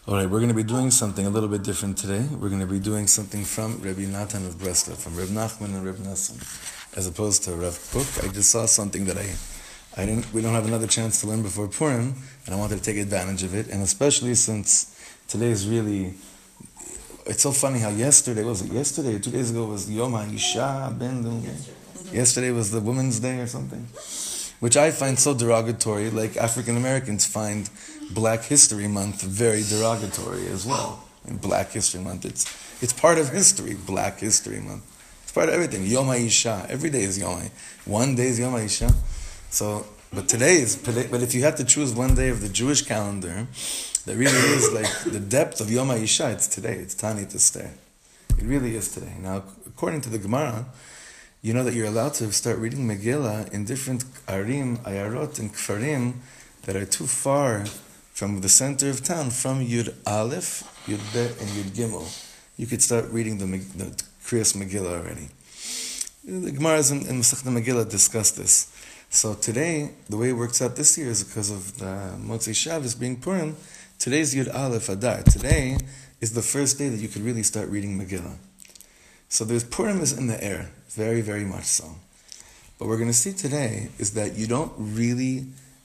All right, we're going to be doing something a little bit different today. We're going to be doing something from Rabbi Natan of Breslov, from Reb Nachman and Reb Nassim, as opposed to Rav Kook. I just saw something that we don't have another chance to learn before Purim, and I wanted to take advantage of it, and especially since today is really, it's so funny how yesterday, 2 days ago was Yom HaIsha, yesterday was the Women's Day or something, which I find so derogatory, like African Americans find Black History Month very derogatory as well. And Black History Month, it's part of history, Black History Month. It's part of everything. Yom HaIsha, every day is Yom HaIsha. One day is Yom HaIsha. So, but if you had to choose one day of the Jewish calendar, that really is like the depth of Yom HaIsha, it's today, it's Tanit Esther. It really is today. Now, according to the Gemara, you know that you're allowed to start reading Megillah in different arim, ayarot, and kfarim that are too far from the center of town, from Yud Aleph, Yud Bet, and Yud Gimel. You could start reading the Kriyas Megillah already. The Gemaras in Masechta Megillah discuss this. So today, the way it works out this year is because of the Motzei Shabbos being Purim. Today's Yud Aleph Adar. Today is the first day that you could really start reading Megillah. So there's Purim is in the air, very, very much so. But what we're going to see today is that you don't really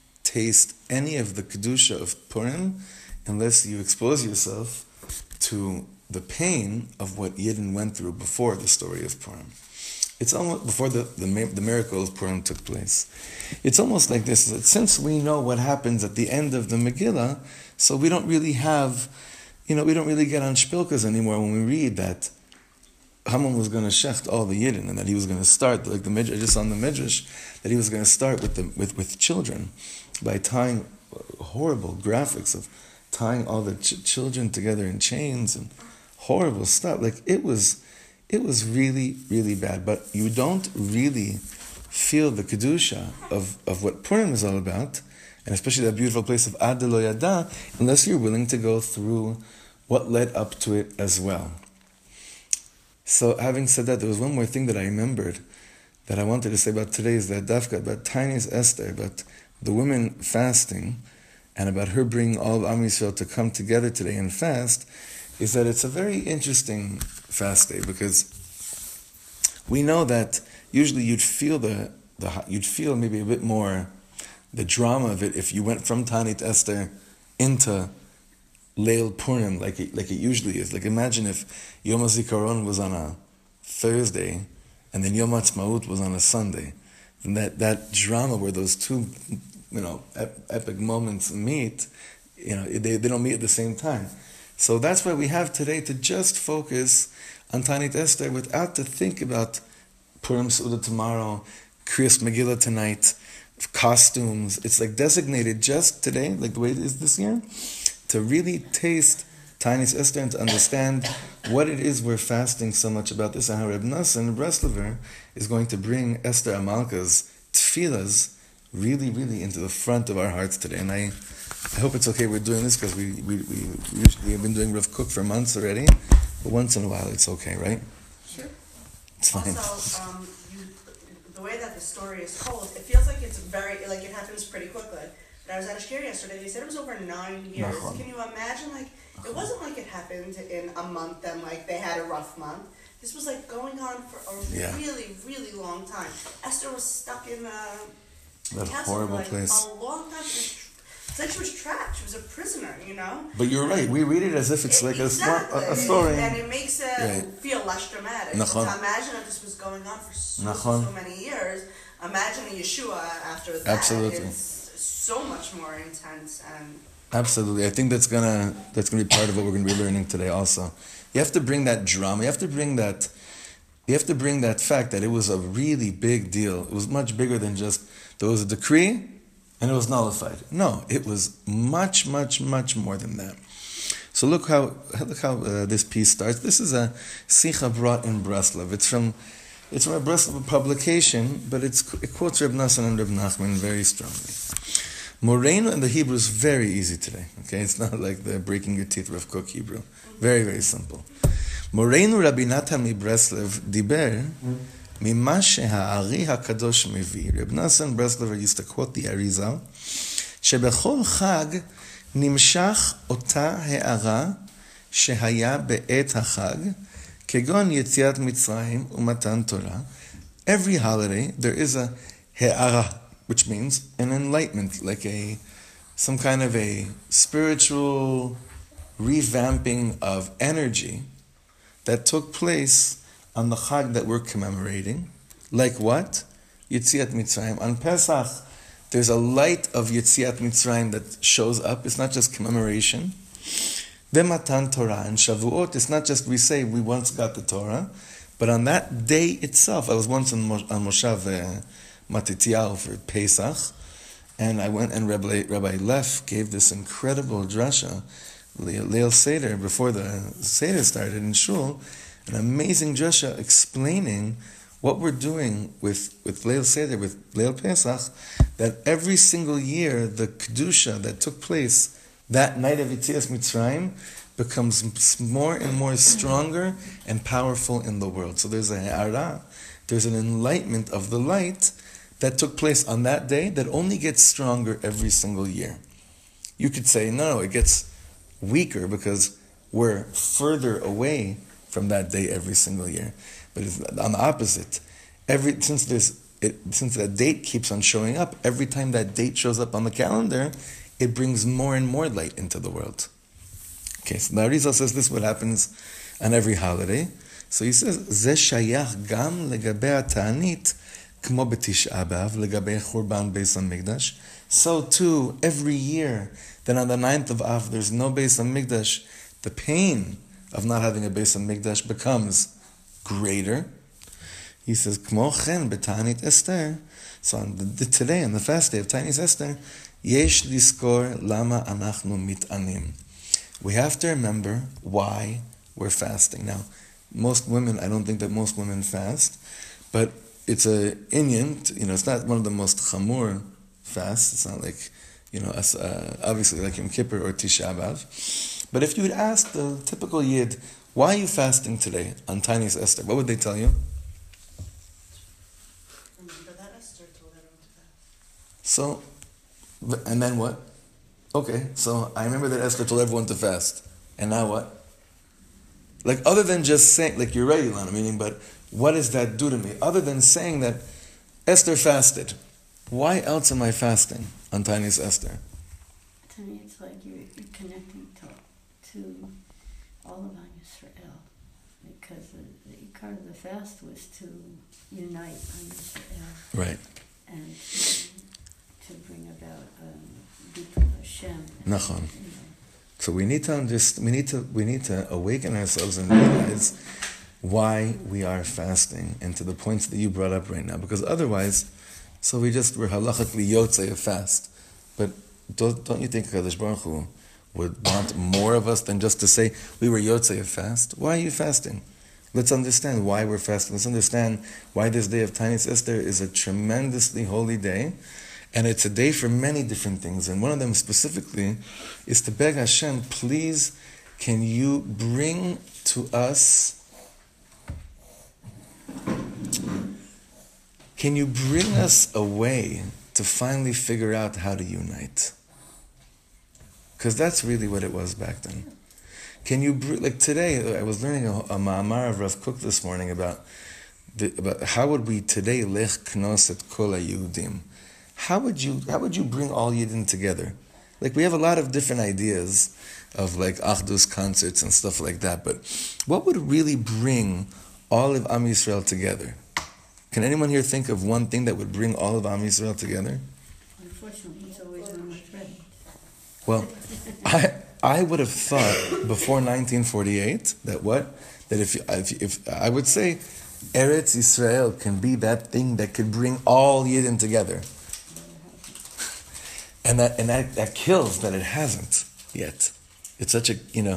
taste any of the Kedusha of Purim unless you expose yourself to the pain of what Yidden went through before the story of Purim. It's almost before the miracle of Purim took place. It's almost like this, that since we know what happens at the end of the Megillah, so we don't really have, we don't really get on shpilkas anymore when we read that Haman was going to shecht all the Yidden, and that he was going to start, like the Midrash, just on the Midrash, that he was going to start with children by tying horrible graphics of tying all the children together in chains and horrible stuff. Like it was really, really bad. But you don't really feel the kedusha of what Purim is all about, and especially that beautiful place of Ad Lo Yada, unless you're willing to go through what led up to it as well. So having said that, there was one more thing that I remembered that I wanted to say about today, is that Dafka, about Tainis Esther, about the women fasting, and about her bringing all of Am Yisrael to come together today and fast, is that it's a very interesting fast day, because we know that usually you'd feel maybe a bit more the drama of it if you went from Tanit Esther into Leil Purim, like it usually is. Like imagine if Yom HaZikaron was on a Thursday, and then Yom HaTzmaut was on a Sunday. And that drama where those two, epic moments meet, they don't meet at the same time. So that's why we have today to just focus on Tanit Esther without to think about Purim Seudah tomorrow, Kriyas Megillah tonight, costumes. It's like designated just today, like the way it is this year, to really taste Tanit Esther and to understand what it is we're fasting so much about this, and how Reb Nassim Breslover is going to bring Esther Amalka's tefillas really, really into the front of our hearts today. And I hope it's okay we're doing this, because we usually have been doing Rav Kook for months already, but once in a while it's okay, right? Sure. It's fine. Also, the way that the story is told, it feels like it's it happens pretty quickly. But I was at a shir yesterday, they said it was over 9 years. Can you imagine, it wasn't like it happened in a month and they had a rough month. This was going on for a really, really long time. Esther was stuck in that castle horrible for place. A long time. It's like she was trapped. She was a prisoner, But you're right. We read it as if it's like a story. And it makes it feel less dramatic. So imagine if this was going on for so many years. Imagine Yeshua after that. Absolutely. It's so much more intense and... Absolutely. I think that's gonna be part of what we're gonna be learning today also. You have to bring that drama. You have to bring that fact that it was a really big deal. It was much bigger than just there was a decree and it was nullified. No, it was much, much, much more than that. So look how this piece starts. This is a Sicha brought in Breslov. It's from a Breslov publication, but it quotes Reb Nassim and Reb Nachman very strongly. Moreinu in the Hebrew is very easy today. Okay, it's not like the breaking your teeth Rav Kook Hebrew. Very, very simple. Moreinu Rabbi Natan mi Breslev diber mima she'ha'ari hakadosh mevi. Reb Nassim Breslever used to quote the Arizal, shebechol chag נמשך אותה הערה שהיה בעת החג, כגון יציאת מצרים ומתן תורה. Every holiday there is a הערה, which means an enlightenment, like some kind of a spiritual revamping of energy that took place on the Chag that we're commemorating. Like what? Yetziat Mitzrayim. On Pesach, there's a light of Yetziat Mitzrayim that shows up. It's not just commemoration. Matan Torah and Shavuot, it's not just we say we once got the Torah, but on that day itself, I was once on Moshav Matityahu for Pesach, and I went and Rabbi Leff gave this incredible drasha, Leil Seder, before the Seder started in Shul, an amazing drasha explaining what we're doing with Leil Seder, with Leil Pesach, that every single year the Kedusha that took place that night of Yetzias Mitzrayim becomes more and more stronger and powerful in the world. So there's a ha'ara, there's an enlightenment of the light that took place on that day that only gets stronger every single year. You could say, no, it gets weaker because we're further away from that day every single year. But it's on the opposite. Since that date keeps on showing up, every time that date shows up on the calendar, it brings more and more light into the world. Okay, so the Arizal says this is what happens on every holiday. So he says, Ze shayach gam legabe ha'ta'anit kmo b'Tish'a B'Av legabe churban Beis HaMikdash. So too, every year, then on the 9th of Av, there's no Beis HaMikdash, the pain of not having a Beis HaMikdash becomes greater. He says, Kmo chen b'Ta'anit Esther. So today, on the fast day of Ta'anit Esther, Yesh liskor lama anachnu mit'anim. We have to remember why we're fasting. Now, most women, I don't think that most women fast, but it's a inyan, it's not one of the most chamur fasts. It's not like, obviously like Yom Kippur or Tisha B'Av. But if you would ask the typical Yid, why are you fasting today on Ta'anit Esther? What would they tell you? Remember that Esther told everyone to fast. So, and then what? Okay, so I remember that Esther told everyone to fast. And now what? Like, other than just saying, like, you're right, Ilana, meaning, but what does that do to me? Other than saying that Esther fasted, why else am I fasting on Ta'anit Esther? To me, it's like you're connecting to all of Am Yisrael, because the ikar of the fast was to unite Am Yisrael. Right. And to bring about B'Tul Hashem. Nachon. So we need to awaken ourselves and realize why we are fasting, and to the points that you brought up right now. Because otherwise, so we're halachically yotzei of fast. But don't you think Kadosh Baruch Hu would want more of us than just to say we were yotzei of fast? Why are you fasting? Let's understand why we're fasting. Let's understand why this day of Ta'anit Esther is a tremendously holy day. And it's a day for many different things. And one of them specifically is to beg Hashem, please, can you bring to us, a way to finally figure out how to unite? Because that's really what it was back then. Can you, like today, I was learning a ma'amar of Rav Kook this morning about how would we today lech knos et kol ha'Yehudim. How would you bring all Yidden together? Like, we have a lot of different ideas of like Achdus concerts and stuff like that, but what would really bring all of Am Yisrael together? Can anyone here think of one thing that would bring all of Am Yisrael together? Unfortunately, he's always one with ready. Well, I would have thought before 1948 that if I would say Eretz Yisrael can be that thing that could bring all Yidden together. And that kills that it hasn't yet. It's such a, I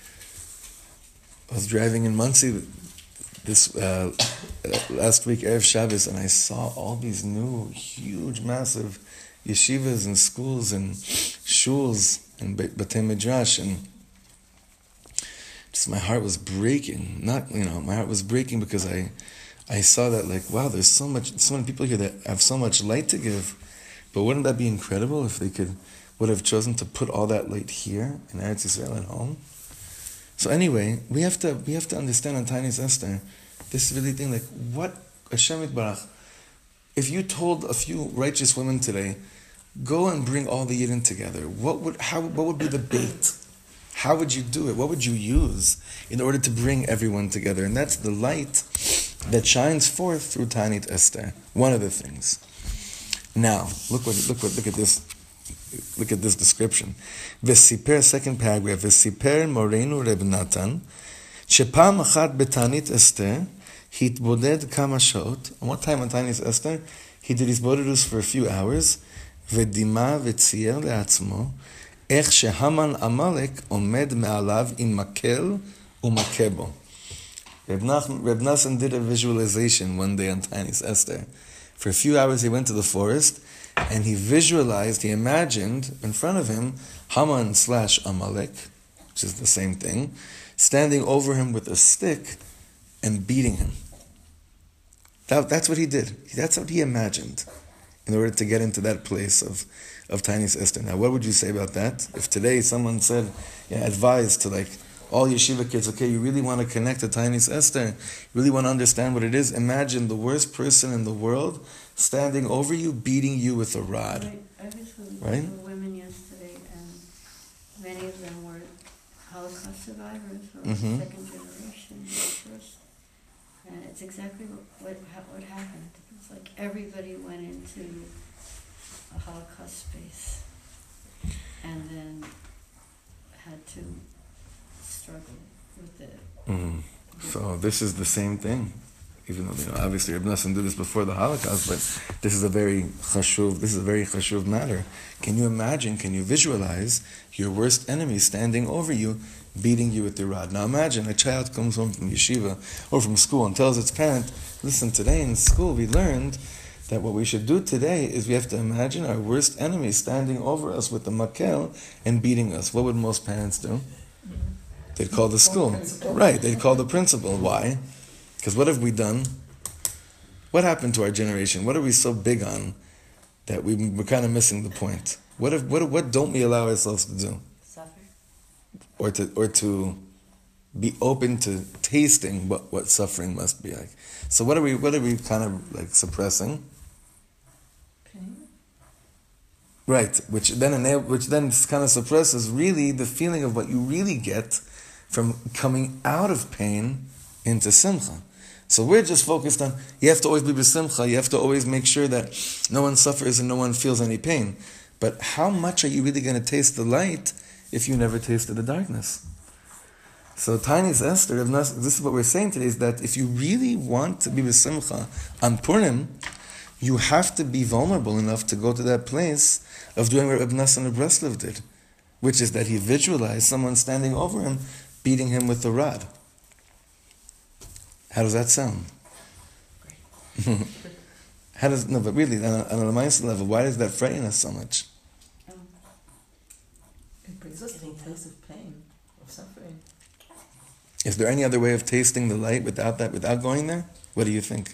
was driving in Monsey this last week, Erev Shabbos, and I saw all these new, huge, massive yeshivas and schools and shuls and Batei Midrash, and just my heart was breaking. My heart was breaking because I saw that, like, wow, there's so many people here that have so much light to give. But wouldn't that be incredible if they could would have chosen to put all that light here in Eretz Yisrael at home. So anyway, we have to understand on Tainis Esther, this really thing, like what Hashem Yitbarach, if you told a few righteous women today, go and bring all the Yidden together, what would be the bait? How would you do it? What would you use in order to bring everyone together? And that's the light that shines forth through Tanit Esther. One of the things. Now, look at this. Look at this description. V'siper, second paragraph. V'siper Morenu Reb Natan, shepam achat betanit Esther, hitboded kama shaot. And one time on Tanit Esther, he did his bodedus for a few hours. V'dima v'tzier le'atzmo, ech shehaman Amalek omed me'alav im makel umakebo. Reb Nassan did a visualization one day on Tanit Esther. For a few hours he went to the forest and he visualized, he imagined in front of him Haman / Amalek, which is the same thing, standing over him with a stick and beating him. That's what he did. That's what he imagined in order to get into that place of Tanit Esther. Now, what would you say about that? If today someone said, advised to all yeshiva kids, okay, you really want to connect to Tanit Esther, you really want to understand what it is, imagine the worst person in the world standing over you, beating you with a rod. I was with Right? women yesterday, and many of them were Holocaust survivors or Mhm. second generation, first. And it's exactly what happened. It's like everybody went into a Holocaust space and then had to struggle with it. Mhm. So this is the same thing. Even though, obviously Reb Nassan did this before the Holocaust, but this is a very chashuv matter. Can you imagine, can you visualize your worst enemy standing over you, beating you with the rod? Now imagine a child comes home from yeshiva or from school and tells its parent, listen, today in school we learned that what we should do today is we have to imagine our worst enemy standing over us with the makel and beating us. What would most parents do? They'd call the school. Right, they'd call the principal. Why? Because what have we done? What happened to our generation? What are we so big on that we're kind of missing the point? What don't we allow ourselves to do? Suffer. Or to be open to tasting what suffering must be like. So what are we kind of suppressing? Pain. Right, which then kind of suppresses really the feeling of what you really get from coming out of pain into simcha. So we're just focused on, you have to always be b'simcha, you have to always make sure that no one suffers and no one feels any pain. But how much are you really going to taste the light if you never tasted the darkness? So Tanit Esther, this is what we're saying today, is that if you really want to be b'simcha on Purim, you have to be vulnerable enough to go to that place of doing what Reb Nassan of Breslov did, which is that he visualized someone standing over him, beating him with the rod. How does that sound? But really, on a mindset level, why does that frighten us so much? It brings us to a place of pain, of suffering. Is there any other way of tasting the light without going there? What do you think?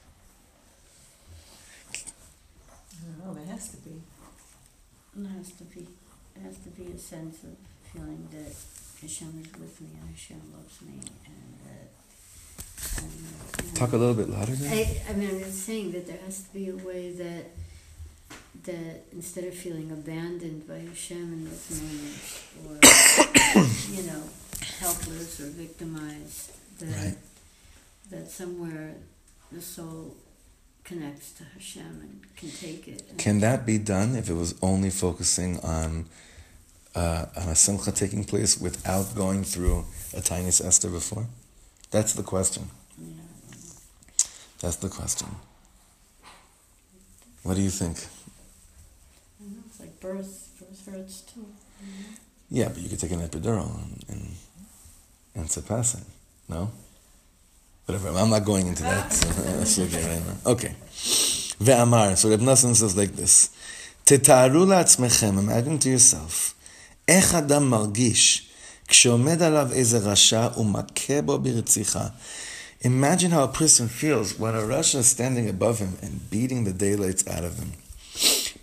I don't know, there has to be. It has to be a sense of feeling that Hashem is with me and Hashem loves me and that. Talk a little bit louder there. I'm just saying that there has to be a way that instead of feeling abandoned by Hashem and with me, or helpless or victimized, that somewhere the soul connects to Hashem and can take it. Can that be done if it was only focusing on a simcha taking place without going through a Tanit Esther before? That's the question. Yeah. That's the question. What do you think? I know, it's like birth hurts too. Yeah, but you could take an epidural and surpass it. No? Whatever, I'm not going into that. Okay. Ve'amar, so Reb Nassan says like this. Tetaru la'atzmechem, imagine to yourself, איך אדם מרגיש כשעומד עליו איזה רשע ומכה בו ברציחה. Imagine how a person feels when a Rasha is standing above him and beating the daylights out of him.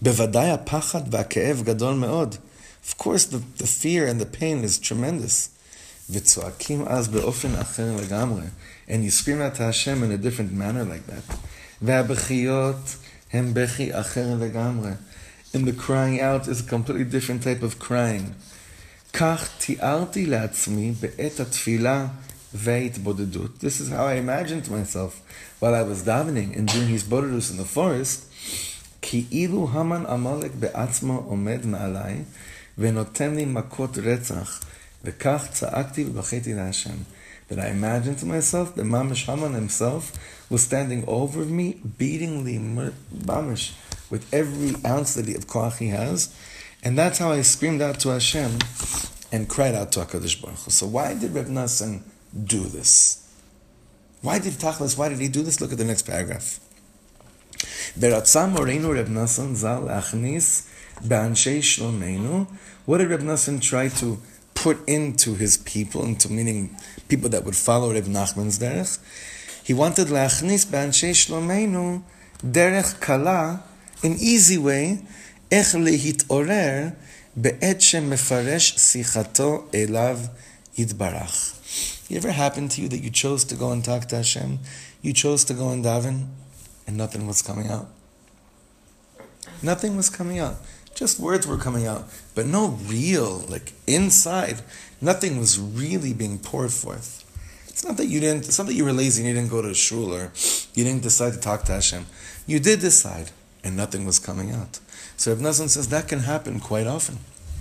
בוודאי הפחד והכאב גדול מאוד. Of course, the fear and the pain is tremendous. וצועקים אז באופן אחר לגמרי. And you scream out to Hashem in a different manner like that. והבכיות הם בכי אחר לגמרי. And the crying out is a completely different type of crying. כך תיארתי לעצמי בעת התפילה וההתבודדות. This is how I imagined myself while I was davening and doing his bodedus in the forest. כאילו המן עמלק בעצמו עומד מעליי ונותן לי מכות רצח וכך צעקתי ובכיתי להשם. That I imagined to myself that Mamish Haman himself was standing over me, beating the Mamish with every ounce of koach he has. And that's how I screamed out to Hashem and cried out to HaKadosh Baruch Hu. So why did Reb Nassan do this? Why did he do this? Look at the next paragraph. ורצה מורנו רב נסן ז"ל להכניס באנשי שלומנו. What did Reb Nassan try to put into his people, meaning people that would follow Reb Nachman's derech? He wanted להכניס באנשי שלומנו דרך קלה, an easy way, איך להתעורר בעת שמפרש שיחתו אליו יתברך. It ever happened to you that you chose to go and talk to Hashem? You chose to go and daven, and nothing was coming out? Nothing was coming out. Just words were coming out, but no real, inside, nothing was really being poured forth. It's not that you were lazy and you didn't go to shul or you didn't decide to talk to Hashem. You did decide, and nothing was coming out. So Reb Nassan says that can happen quite often.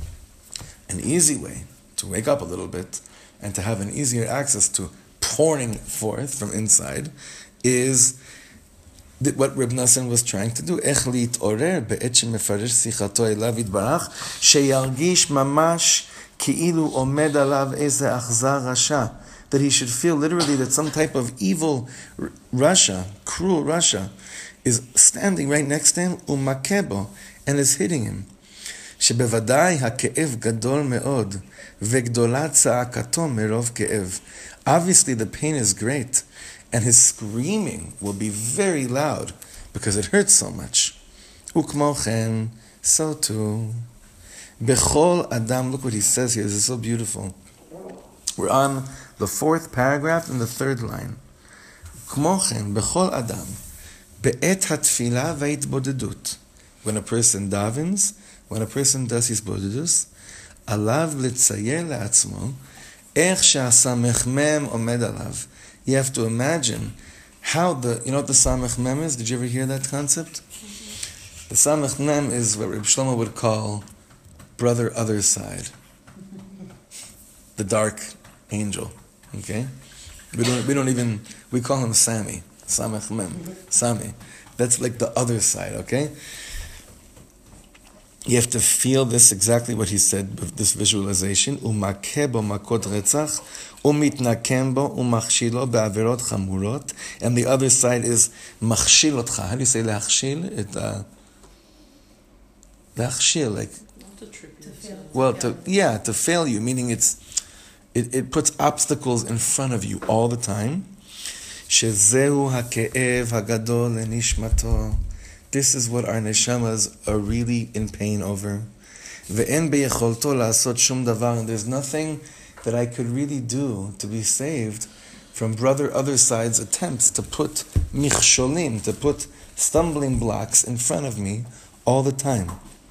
An easy way to wake up a little bit and to have an easier access to pouring forth from inside is what Reb Nassan was trying to do. איך להתעורר בעת שמפרש שיחתו אליו יתברך, שירגיש ממש כאילו עומד עליו איזה אכזר רשע. That he should feel literally that some type of evil Rasha, cruel Rasha, is standing right next to him, ומכה בו, and is hitting him. שבוודאי הכאב גדול מאוד, וגדולה צעקתו מרוב כאב. Obviously the pain is great, and his screaming will be very loud because it hurts so much. וכמו כן, so too. בכל אדם, look what he says here, this is so beautiful. We're on the 4th paragraph in the 3rd line. כמו כן, בכל אדם, בעת התפילה וההתבודדות. When a person davens, when a person does his bodedus, עליו לצייר לעצמו איך שהסמך מם עומד עליו. You have to imagine how you know what the Samech Mem is? Did you ever hear that concept? The Samech Mem is what Reb Shlomo would call brother other side. The dark angel. Okay? We call him Sammy. Samech Mem. Sammy. That's like the other side, okay? You have to feel this, exactly what he said, this visualization. ומכה בו מכות רצח, ומתנקם בו, ומכשילו בעבירות חמורות. And the other side is מכשיל אותך. How do you say להכשיל? להכשיל, like... to fail you, meaning it puts obstacles in front of you all the time. שזהו הכאב הגדול לנשמתו. This is what our neshamas are really in pain over. ואין ביכולתו לעשות שום דבר, and there's nothing that I could really do to be saved from brother other side's attempts to put michsholim, to put stumbling blocks in front of me all the time.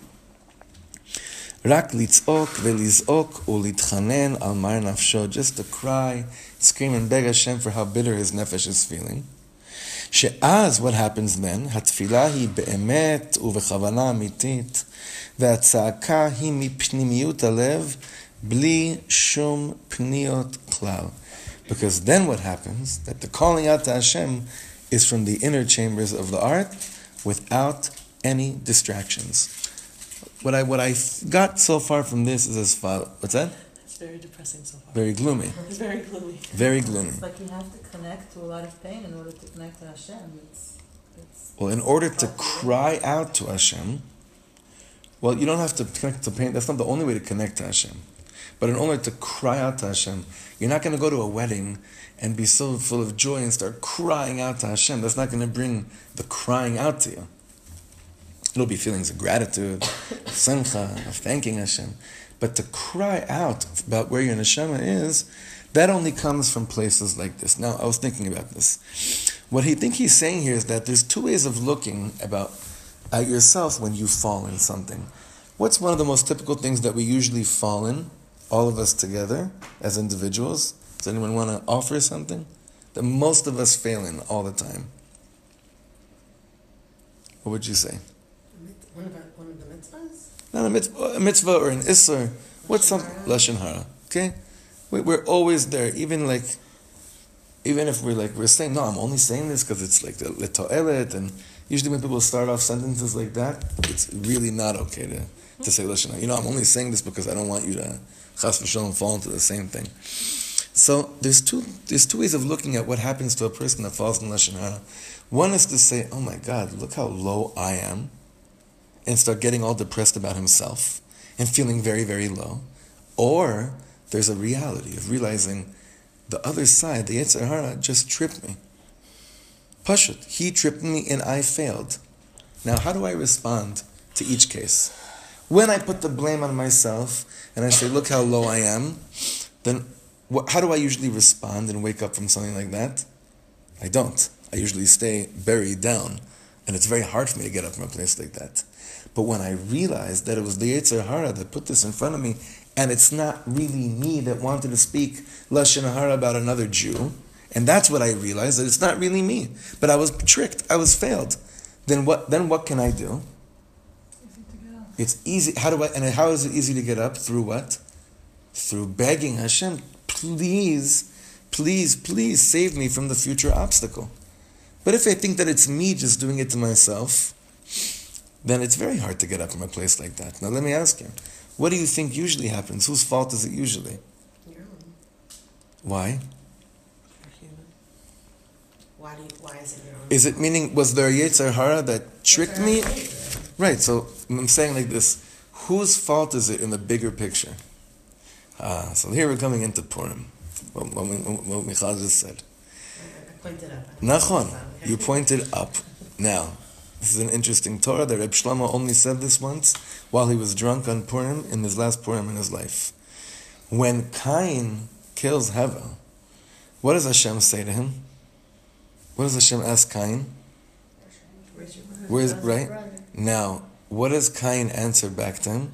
רק לצעוק ולזעוק ולהתחנן על מר נפשו, just to cry, scream and beg Hashem for how bitter his nefesh is feeling. שאז, what happens then, התפילה היא באמת ובכוונה אמיתית, והצעקה היא מפנימיות הלב, בלי שום פניות כלל. Because then what happens, that the calling out to Hashem is from the inner chambers of the heart, without any distractions. What I got so far from this is as follows. What's that? It's very depressing so far. Very gloomy. It's very gloomy. Very gloomy. It's like you have to connect to a lot of pain in order to connect to Hashem. Well, in order to cry out to Hashem, well, you don't have to connect to pain. That's not the only way to connect to Hashem. But in order to cry out to Hashem, you're not going to go to a wedding and be so full of joy and start crying out to Hashem. That's not going to bring the crying out to you. It'll be feelings of gratitude, of simcha, of thanking Hashem. But to cry out about where your neshama is, that only comes from places like this. Now, I was thinking about this. What he's saying here is that there's two ways of looking at yourself when you fall in something. What's one of the most typical things that we usually fall in, all of us together, as individuals? Does anyone want to offer something? That most of us fail in all the time. What would you say? One of the mitzvahs? Not a mitzvah or an isser. What's some lashon hara? Okay, we're always there. Even if we're saying, no, I'm only saying this because it's like the letoelet, and usually when people start off sentences like that, it's really not okay to say lashon hara. I'm only saying this because I don't want you to chas v'shalom fall into the same thing. So there's two ways of looking at what happens to a person that falls in lashon hara. One is to say, oh my God, look how low I am, and start getting all depressed about himself and feeling very, very low. Or there's a reality of realizing the other side, the Yetzer Hara, just tripped me. Pashut, he tripped me and I failed. Now, how do I respond to each case? When I put the blame on myself and I say, look how low I am, then how do I usually respond and wake up from something like that? I don't. I usually stay buried down. And it's very hard for me to get up from a place like that. But when I realized that it was the Yetzer Hara that put this in front of me, and it's not really me that wanted to speak lashon hara about another Jew, and that's what I realized, that it's not really me. But I was tricked. I was failed. Then what can I do? It's easy. How is it easy to get up? Through what? Through begging Hashem, please, please, please save me from the future obstacle. But if I think that it's me just doing it to myself, then it's very hard to get up from a place like that. Now let me ask you, what do you think usually happens? Whose fault is it usually? Your own. Why? You're human. Why is it your own? Is it meaning, was there a Yetzer Hara that tricked me? Right, so I'm saying like this, whose fault is it in the bigger picture? So here we're coming into Purim, what Michal just said. I pointed up. Nachon, you pointed up. Now, this is an interesting Torah that Reb Shlomo only said this once while he was drunk on Purim, in his last Purim in his life. When Cain kills Hevel, what does Hashem say to him? What does Hashem ask Cain? Where's right? Now, what does Cain answer back to him?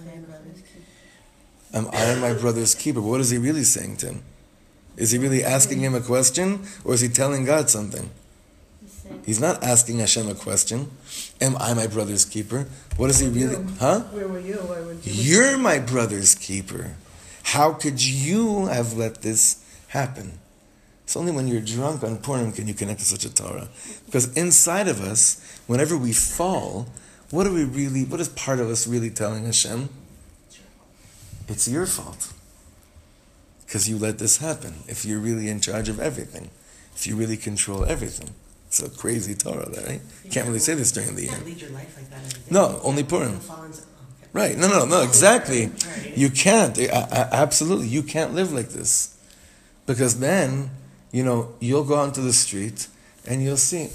Am I my brother's keeper? But what is he really saying to him? Is he really asking him a question, or is he telling God something? He's not asking Hashem a question. Am I my brother's keeper? What is he really? Huh? Where were you? Why would you? You're my brother's keeper. How could you have let this happen? It's only when you're drunk on Purim can you connect to such a Torah. Because inside of us, whenever we fall, what is part of us really telling Hashem? It's your fault. Because you let this happen. If you're really in charge of everything. If you really control everything. It's a crazy Torah, right? You can't really say this during the year. You can't lead your life like that every day. No, only Purim. Okay. Right, no, exactly. Right. You can't, absolutely, you can't live like this. Because then, you'll go onto the street and you'll see,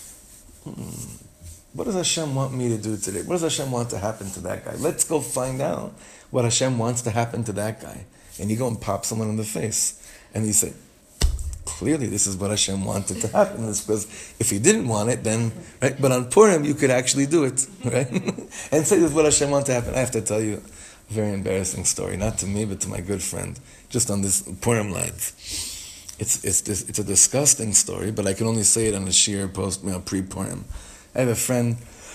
what does Hashem want me to do today? What does Hashem want to happen to that guy? Let's go find out what Hashem wants to happen to that guy. And you go and pop someone in the face. And you say, clearly this is what Hashem wanted to happen. Because if he didn't want it, then, right? But on Purim, you could actually do it, right? And say this is what Hashem wanted to happen. I have to tell you a very embarrassing story, not to me, but to my good friend, just on this Purim life. It's a disgusting story, but I can only say it on a sheer post, pre-Purim. I have a friend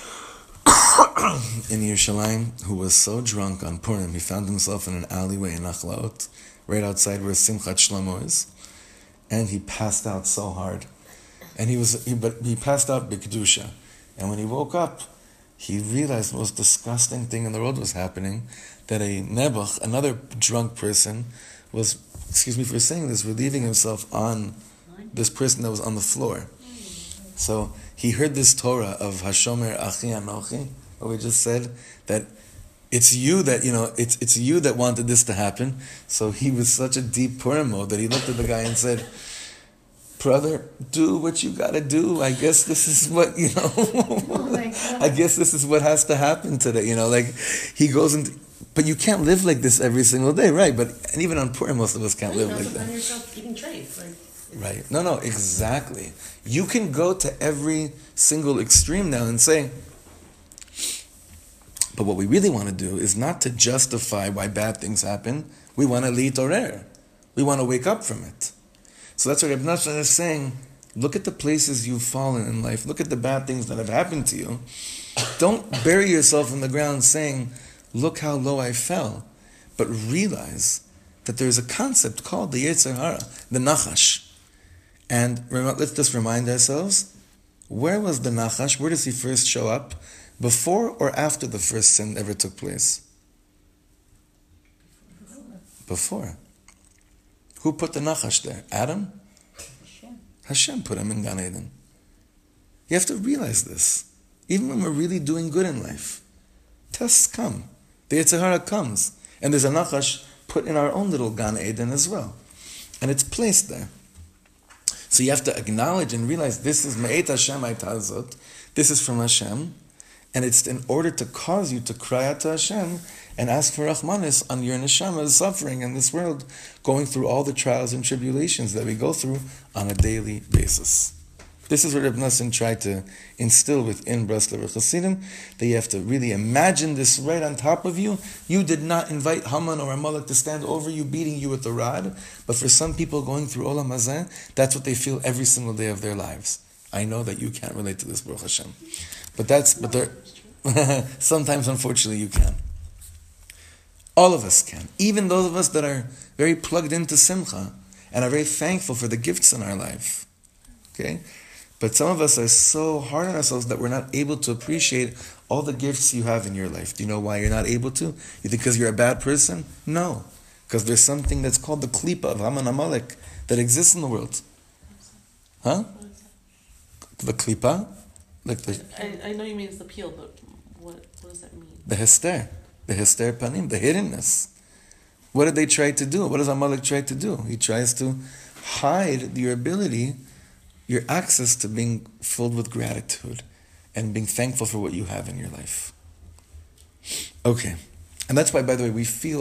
in Yerushalayim who was so drunk on Purim, he found himself in an alleyway in Achlaot, right outside where Simchat Shlomo is, and he passed out so hard. And he passed out b'kedusha. And when he woke up, he realized the most disgusting thing in the world was happening, that a nebuch, another drunk person, was, excuse me for saying this, relieving himself on this person that was on the floor. So he heard this Torah of Hashomer Achi Anochi, what we just said, that it's you that, it's you that wanted this to happen. So he was such a deep Purim mode that he looked at the guy and said, brother, do what you gotta do. I guess this is what, Oh my God. I guess this is what has to happen today, like he goes into, but you can't live like this every single day, right? And even on Purim, most of us can't live like You that. find yourself eating trays. Right. No, exactly. You can go to every single extreme now and say, but what we really want to do is not to justify why bad things happen. We want to litorer. We want to wake up from it. So that's what Reb Nachman is saying. Look at the places you've fallen in life. Look at the bad things that have happened to you. Don't bury yourself in the ground saying, look how low I fell. But realize that there's a concept called the Yetzer Hara, the Nachash. And let's just remind ourselves, where was the Nachash? Where does he first show up? Before or after the first sin ever took place? Before. Who put the Nachash there? Adam? Hashem put him in Gan Eden. You have to realize this. Even when we're really doing good in life, tests come. The Yetzer Hara comes. And there's a Nachash put in our own little Gan Eden as well. And it's placed there. So you have to acknowledge and realize this is Me'et Hashem Aitazot. This is from Hashem. And it's in order to cause you to cry out to Hashem and ask for Rahmanis on your neshama suffering in this world, going through all the trials and tribulations that we go through on a daily basis. This is what Reb Nosson tried to instill within Breslever Chassidim, that you have to really imagine this right on top of you. You did not invite Haman or Amalek to stand over you, beating you with the rod, but for some people going through Olam Hazeh, that's what they feel every single day of their lives. I know that you can't relate to this, Baruch Hashem. But sometimes, unfortunately, you can. All of us can. Even those of us that are very plugged into Simcha and are very thankful for the gifts in our life. Okay? But some of us are so hard on ourselves that we're not able to appreciate all the gifts you have in your life. Do you know why you're not able to? You think because you're a bad person? No. Because there's something that's called the klipa of Haman Amalek that exists in the world. Huh? The klipa? Like I know you mean it's the peel, but what does that mean? The hester panim, the hiddenness. What did they try to do? What does Amalek try to do? He tries to hide your ability, your access to being filled with gratitude and being thankful for what you have in your life. Okay. And that's why, by the way, we feel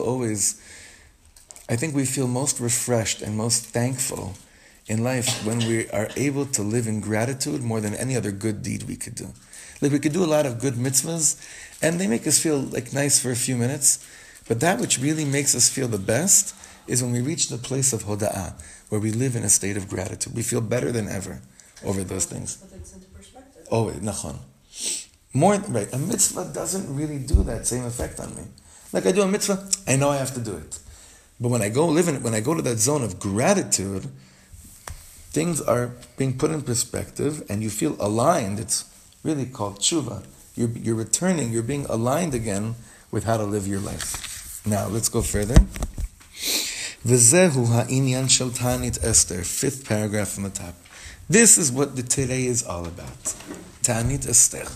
most refreshed and most thankful in life when we are able to live in gratitude more than any other good deed we could do. Like we could do a lot of good mitzvahs, and they make us feel like nice for a few minutes, but that which really makes us feel the best is when we reach the place of hoda'ah, where we live in a state of gratitude. We feel better than ever over those things. Put things into perspective. Oh, wait, nachon. Right, a mitzvah doesn't really do that same effect on me. Like I do a mitzvah, I know I have to do it. But when I go to that zone of gratitude, things are being put in perspective and you feel aligned. It's really called tshuva. You're returning, you're being aligned again with how to live your life. Now, let's go further. V'zehu ha'inyan shel Ta'anit Esther, 5th paragraph from the top. This is what the today is all about. Ta'anit Esther.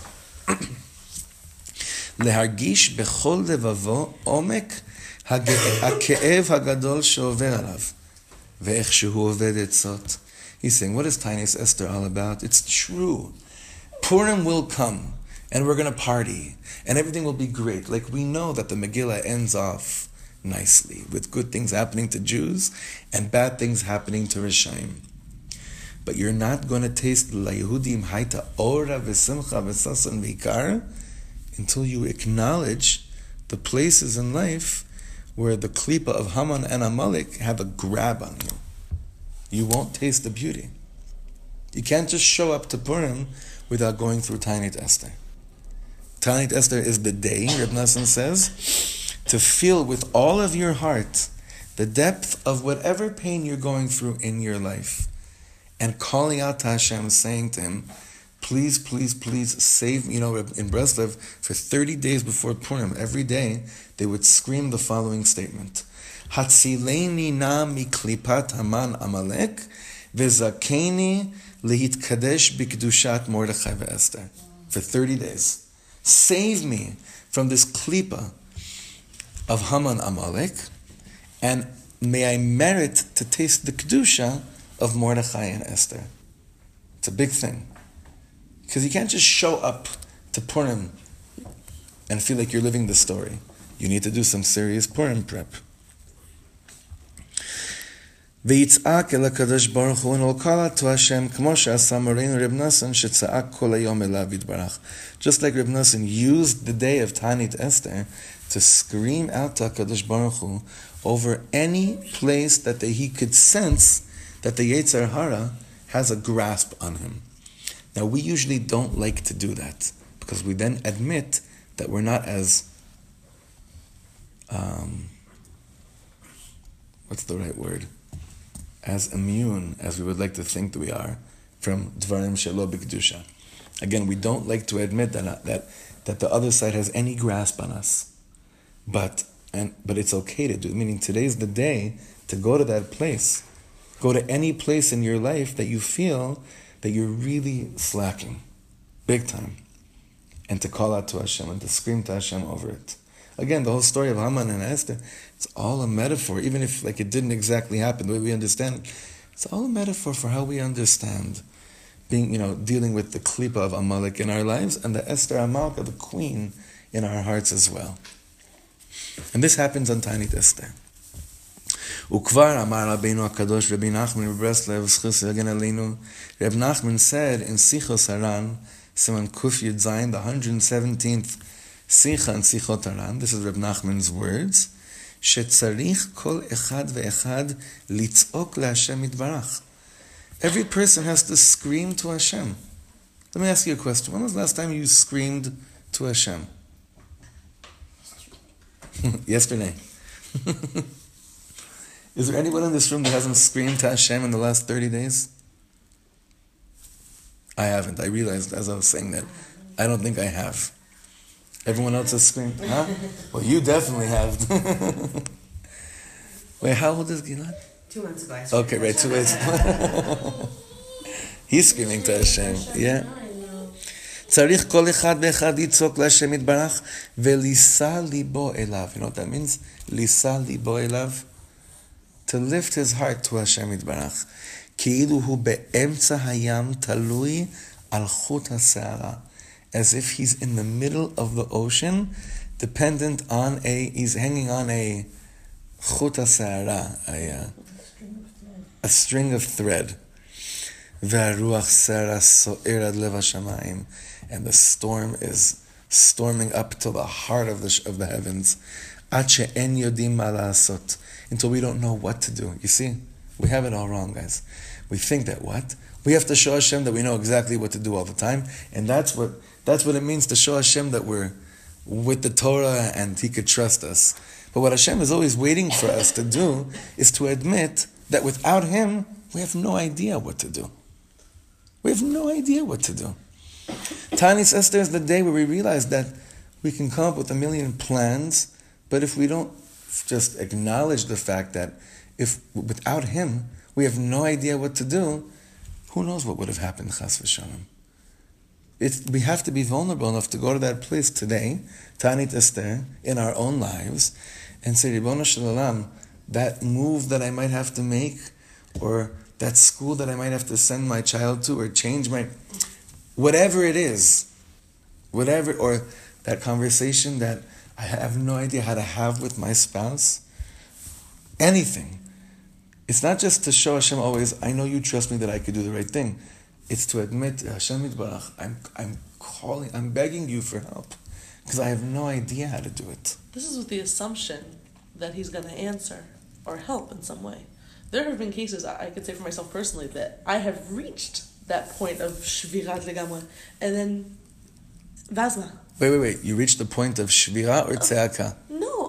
Lehargish bechol levavo omek הכאב הגדול שעובר עליו, ואיך שהוא עובד עצות. He's saying, what is Ta'anit Esther all about? It's true. Purim will come, and we're going to party, and everything will be great. Like we know that the Megillah ends off nicely, with good things happening to Jews, and bad things happening to Rishaim. But you're not going to taste La Yehudim Haita Ora V'Simcha V'Sasan V'Ikar until you acknowledge the places in life where the klipa of Haman and Amalek have a grab on you. You won't taste the beauty. You can't just show up to Purim without going through Ta'anit Esther. Ta'anit Esther is the day, Reb Nosson says, to feel with all of your heart the depth of whatever pain you're going through in your life and calling out to Hashem, saying to Him, please, please, please save me. You know, in Breslev, for 30 days before Purim, every day, they would scream the following statement. Hatzileni na miklipat Haman Amalek, v'zakeni lehitkadesh b'kedushat Mordechai ve'Esther. For 30 days. Save me from this klipa of Haman Amalek, and may I merit to taste the kedusha of Mordechai and Esther. It's a big thing. Because you can't just show up to Purim and feel like you're living the story. You need to do some serious Purim prep. ויצעק אל הקדוש ברוך הוא ונול קרא to Hashem כמו שעשה מורנו רב נסון שצעק כל היום אליו יתברך. Just like Reb Nosson used the day of Tanit Esther to scream out to HaKadosh Baruch Hu over any place that he could sense that the Yetzer Hara has a grasp on him. Now we usually don't like to do that because we then admit that we're not as what's the right word? As immune as we would like to think that we are from Dvarim Shelo B'Kedusha. Again, we don't like to admit that the other side has any grasp on us. But it's okay to do it. Meaning today's the day to go to that place. Go to any place in your life that you feel that you're really slacking. Big time. And to call out to Hashem and to scream to Hashem over it. Again, the whole story of Haman and Esther, it's all a metaphor, even if it didn't exactly happen the way we understand it. It's all a metaphor for how we understand being, dealing with the klipa of Amalek in our lives and the Esther Amalka, the queen, in our hearts as well. And this happens on Tanit Esther. Ukvar Amar Rabbeinu HaKadosh Rabbi Nachman Breslev Zchus Yagen Aleinu. Reb Nachman said in Sichos Haran, Siman Kuf Yud Zayin, the 117th Sicha and Sichot Haran, this is Reb Nachman's words, shetzarich kol echad ve'echad litzok leHashem yitbarach. Every person has to scream to Hashem. Let me ask you a question. When was the last time you screamed to Hashem? Yesterday. Is there anyone in this room that hasn't screamed to Hashem in the last 30 days? I haven't. I realized as I was saying that. I don't think I have. Everyone else has screamed? Huh? Well, you definitely have. Wait, how old is Gilad? 2 months ago. Okay, right, 2 months. He's screaming to Hashem. Yeah. צריך כל אחד ואחד יצעק להשם יתברך ולישא ליבו אליו. You know what that means? לישא ליבו אליו. To lift his heart to Hashem יתברך. כאילו הוא באמצע הים תלוי על חוט השערה. As if he's in the middle of the ocean, dependent on he's hanging on a chut ha'se'ara, a string of thread. Ve'aruach se'ara so'er ad lev ha'shamayim. And the storm is storming up to the heart of the heavens. Ad she'en yodim ma la'asot. Until we don't know what to do. You see, we have it all wrong, guys. We think that what? We have to show Hashem that we know exactly what to do all the time, and that's what it means to show Hashem that we're with the Torah and He could trust us. But what Hashem is always waiting for us to do is to admit that without Him, we have no idea what to do. We have no idea what to do. Tanit Esther is the day where we realize that we can come up with a million plans, but if we don't just acknowledge the fact that if without Him, we have no idea what to do, who knows what would have happened, Chas v'Shalom. We have to be vulnerable enough to go to that place today, Tanit Esther, in our own lives, and say, Ribono Shel Olam, that move that I might have to make, or that school that I might have to send my child to, or change whatever it is, or that conversation that I have no idea how to have with my spouse, anything. It's not just to show Hashem always, I know you trust me that I could do the right thing. It's to admit, Hashem Yitbarach, I'm begging you for help. Because I have no idea how to do it. This is with the assumption that He's going to answer or help in some way. There have been cases, I could say for myself personally, that I have reached that point of shvirat legamra, and then vazma. Wait. You reached the point of shvira or tzeaka? No,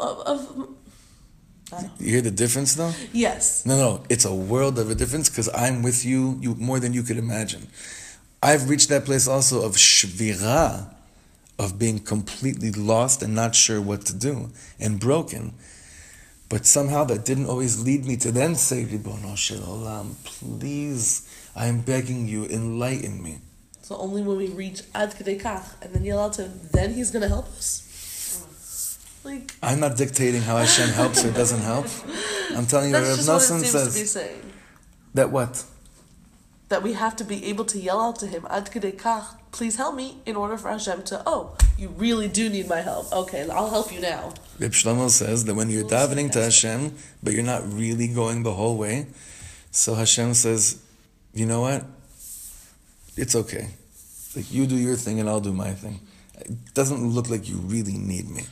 You hear the difference though? Yes. No. It's a world of a difference because I'm with you more than you could imagine. I've reached that place also of shvira, of being completely lost and not sure what to do and broken. But somehow that didn't always lead me to then say, Ribono Shel Olam, please, I'm begging you, enlighten me. So only when we reach ad kedei kach, and then you're allowed to, then He's going to help us? I'm not dictating how Hashem helps or doesn't help. I'm telling you, That's Reb just what it Nosson seems says to be saying. that what? that we have to be able to yell out to him, Ad kedei kach, please help me, in order for Hashem to, oh, you really do need my help. Okay, I'll help you now. Reb Shlomo says that when you're davening to Hashem, but you're not really going the whole way, so Hashem says, you know what? It's okay. Like, you do your thing and I'll do my thing. It doesn't look like you really need me.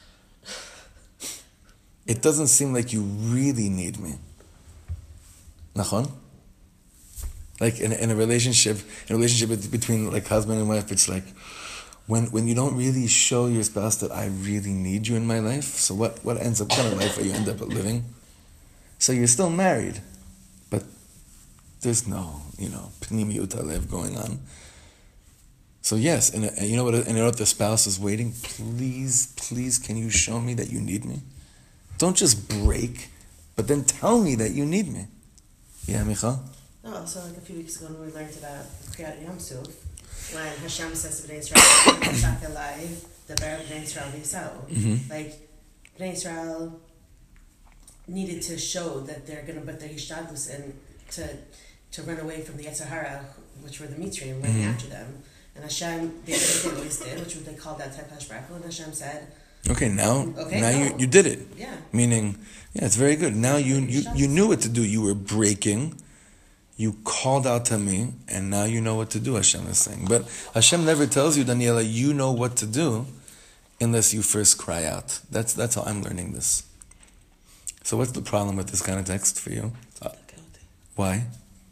It doesn't seem like you really need me. Nachon? Like in a relationship between like husband and wife, it's like when you don't really show your spouse that I really need you in my life. So what ends up, what kind of life are you end up living? So you're still married, but there's no, pnimiyut halev going on. So yes, and you know what the spouse is waiting? Please, can you show me that you need me? Don't just break, but then tell me that you need me. Yeah, Michal? No, so like a few weeks ago when we learned about Kriyat Yom Suf, when Hashem says to Bnei Israel, "Shak elai, daber Bnei Israel v'yisrael," like Bnei Israel needed to show that they're going to put their hishtadlus in to run away from the Yetzer Hara, which were the Mitzrayim, running after them. And Hashem, they did what they always did, which they called that Tekash Brakel, and Hashem said, okay, now you did it. Yeah. Meaning, yeah, it's very good. Now you knew what to do. You were breaking. You called out to me, and now you know what to do, Hashem is saying. But Hashem never tells you, Daniela, you know what to do unless you first cry out. That's how I'm learning this. So what's the problem with this kind of text for you? Why?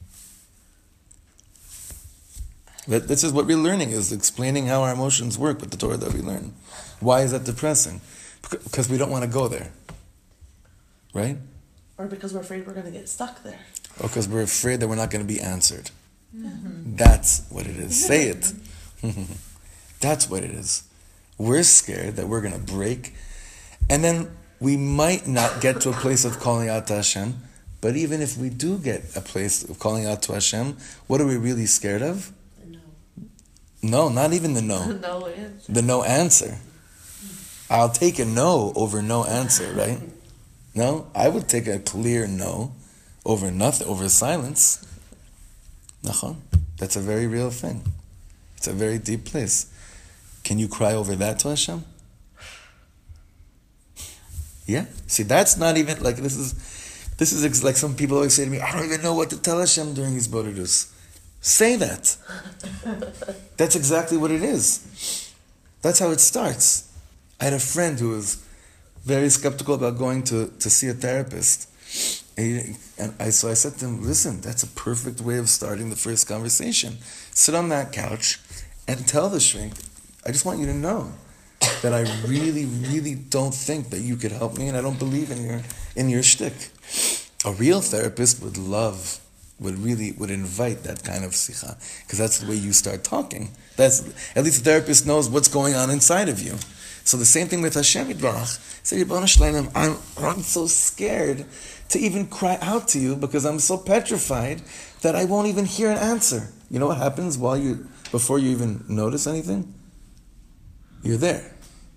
This is what we're learning, is explaining how our emotions work with the Torah that we learn. Why is that depressing? Because we don't want to go there. Right? Or because we're afraid we're going to get stuck there. Or because we're afraid that we're not going to be answered. Mm-hmm. That's what it is. Say it. That's what it is. We're scared that we're going to break. And then we might not get to a place of calling out to Hashem. But even if we do get a place of calling out to Hashem, what are we really scared of? No, not even the no. No answer. The no answer. I'll take a no over no answer, right? No? I would take a clear no over nothing, over silence. Nachon. That's a very real thing. It's a very deep place. Can you cry over that to Hashem? Yeah. See, that's not even, like, this is like some people always say to me, I don't even know what to tell Hashem during these Bodhidus. Say that. That's exactly what it is. That's how it starts. I had a friend who was very skeptical about going to see a therapist. So I said to him, listen, that's a perfect way of starting the first conversation. Sit on that couch and tell the shrink, I just want you to know that I really, really don't think that you could help me, and I don't believe in your shtick. A real therapist would invite that kind of sikha, because that's the way you start talking. That's at least the therapist knows what's going on inside of you. So the same thing with Hashem Yitbarach. Say, I'm so scared to even cry out to you because I'm so petrified that I won't even hear an answer. You know what happens before you even notice anything? You're there.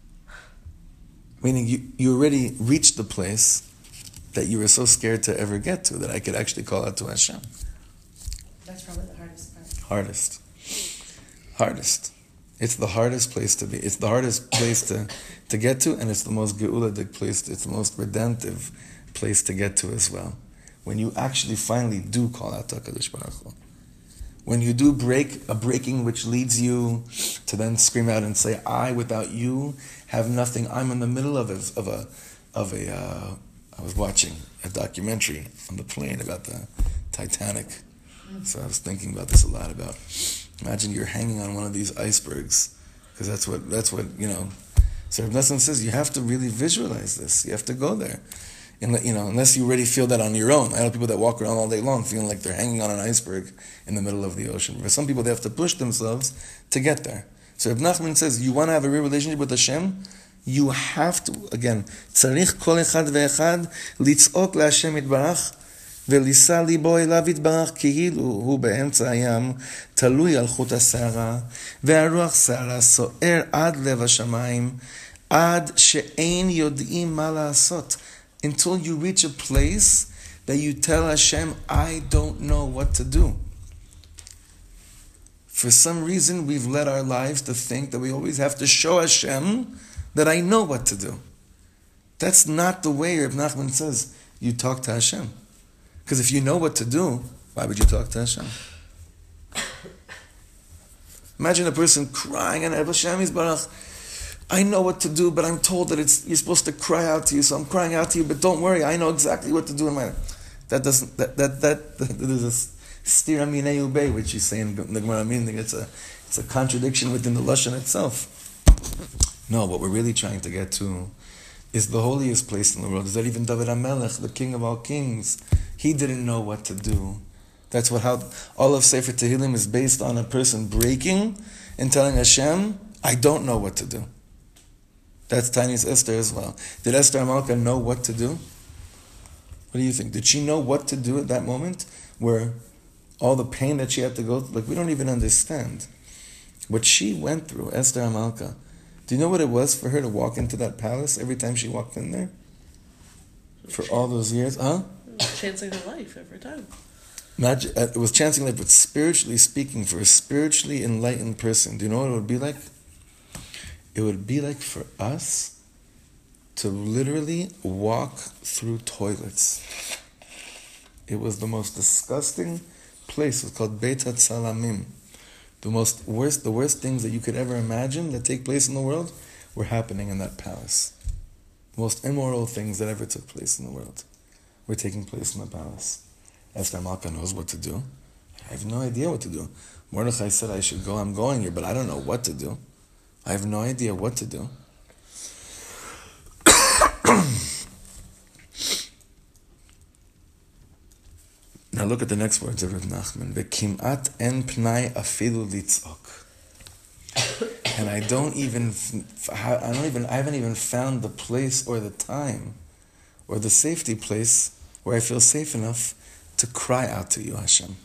Meaning you already reached the place that you were so scared to ever get to, that I could actually call out to Hashem. That's probably the hardest part. Hardest. It's the hardest place to be. It's the hardest place to get to, and it's the most geuladik place. It's the most redemptive place to get to as well. When you actually finally do call out to HaKadosh Baruch Hu. When you do break a breaking which leads you to then scream out and say, I, without you, have nothing. I'm in the middle of a I was watching a documentary on the plane about the Titanic. So I was thinking about this a lot, about imagine you're hanging on one of these icebergs, because that's what So Reb Nosson says you have to really visualize this. You have to go there. And unless you already feel that on your own. I know people that walk around all day long feeling like they're hanging on an iceberg in the middle of the ocean. For some people, they have to push themselves to get there. So Reb Nachman says, you want to have a real relationship with Hashem, you have to, again, צריך כל אחד ואחד לצעוק להשם יתברך ולישא ליבו אליו יתברך כאילו הוא באמצע הים תלוי על חוט השערה והרוח שערה סוער עד לב השמיים עד שאין יודעים מה לעשות, until you reach a place that you tell Hashem, I don't know what to do. For some reason, we've led our lives to think that we always have to show Hashem that I know what to do. That's not the way Reb Nachman says you talk to Hashem. Because if you know what to do, why would you talk to Hashem? Imagine a person crying and Hashem Yisbarach, I know what to do, but I'm told that you're supposed to cry out to you, so I'm crying out to you, but don't worry, I know exactly what to do in my life. That there's a stira minei ubei, which you say in the Gemara, meaning it's a contradiction within the Lashon itself. No, what we're really trying to get to is the holiest place in the world. Is that even David HaMelech, the king of all kings, he didn't know what to do. That's how all of Sefer Tehillim is based on a person breaking and telling Hashem, I don't know what to do. That's Tini's Esther as well. Did Esther HaMalka know what to do? What do you think? Did she know what to do at that moment where all the pain that she had to go through? Like, we don't even understand what she went through, Esther HaMalka. Do you know what it was for her to walk into that palace every time she walked in there? For all those years? Chancing her life every time. Imagine, it was chancing life, but spiritually speaking, for a spiritually enlightened person, do you know what it would be like? It would be like for us to literally walk through toilets. It was the most disgusting place. It was called Beit HaTzalamim. The worst things that you could ever imagine that take place in the world were happening in that palace. The most immoral things that ever took place in the world were taking place in the palace. Esther Malka knows what to do. I have no idea what to do. Mordechai said I should go. I'm going here, but I don't know what to do. I have no idea what to do. Now look at the next words of Reb Nachman. V'kimat en pnai afilu litzok. And I haven't even found the place or the time or the safety place where I feel safe enough to cry out to you, Hashem.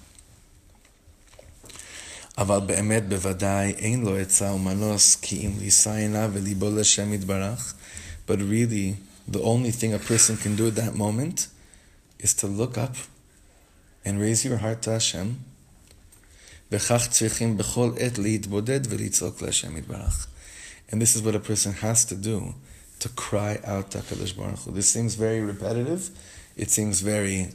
אבל באמת בוודאי אין לו עצה ומנוס כי אם לישא עיניו וליבו לשם יתברך. But really, the only thing a person can do at that moment is to look up and raise your heart to Hashem. וכך צריכים בכל עת להתבודד ולצעוק להשם יתברך. And this is what a person has to do, to cry out to HaKadosh Baruch Hu. This seems very repetitive. It seems very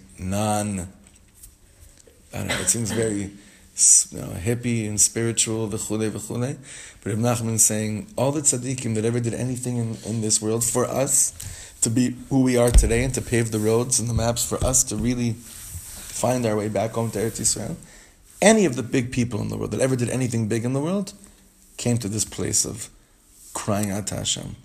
it seems very hippie and spiritual, v'chulei, v'chulei. But Reb Nachman is saying, all the tzaddikim that ever did anything in this world for us to be who we are today and to pave the roads and the maps for us to really find our way back home to Eretz Yisrael, any of the big people in the world that ever did anything big in the world came to this place of crying out to Hashem.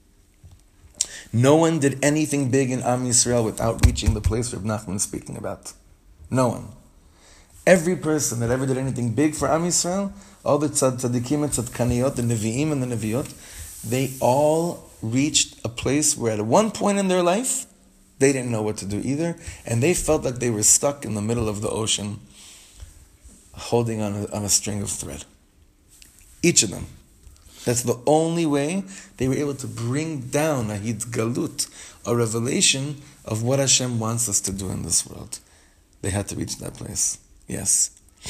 No one did anything big in Am Yisrael without reaching the place Reb Nachman is speaking about. No one. Every person that ever did anything big for Am Yisrael, all the tzaddikim and tzadkaniyot, the nevi'im and the nevi'ot, they all reached a place where at one point in their life, they didn't know what to do either, and they felt like they were stuck in the middle of the ocean, holding on a string of thread. Each of them. That's the only way they were able to bring down a hitgalut, a revelation of what Hashem wants us to do in this world. They had to reach that place. Yes.